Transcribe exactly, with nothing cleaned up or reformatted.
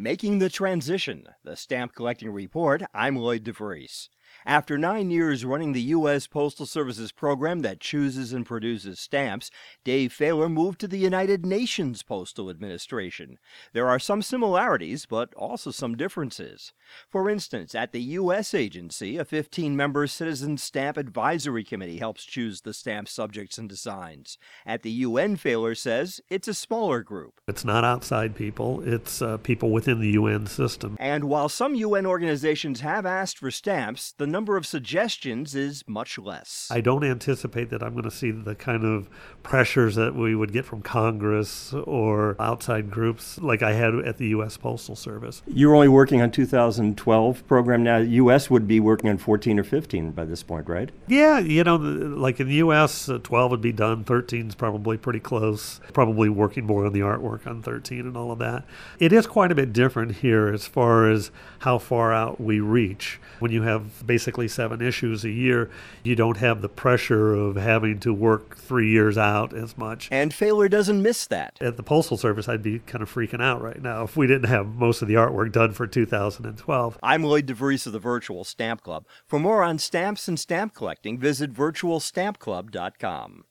Making the Transition, the Stamp Collecting Report. I'm Lloyd DeVries. After nine years running the U S Postal Service's program that chooses and produces stamps, Dave Faylor moved to the United Nations Postal Administration. There are some similarities, but also some differences. For instance, at the U S agency, a fifteen-member Citizen Stamp Advisory Committee helps choose the stamp subjects and designs. At the U N, Faylor says, it's a smaller group. It's not outside people, it's uh, people within the U N system. And while some U N organizations have asked for stamps, the number of suggestions is much less. I don't anticipate that I'm going to see the kind of pressures that we would get from Congress or outside groups like I had at the U S Postal Service. You're only working on two thousand twelve program now. U S would be working on fourteen or fifteen by this point, right? Yeah, you know, like in the U S, uh, twelve would be done. thirteen is probably pretty close. Probably working more on the artwork on thirteen and all of that. It is quite a bit different here as far as how far out we reach. When you have basically seven issues a year, you don't have the pressure of having to work three years out as much. And Faylor doesn't miss that. At the Postal Service, I'd be kind of freaking out right now if we didn't have most of the artwork done for two thousand twelve. I'm Lloyd DeVries of the Virtual Stamp Club. For more on stamps and stamp collecting, visit virtual stamp club dot com.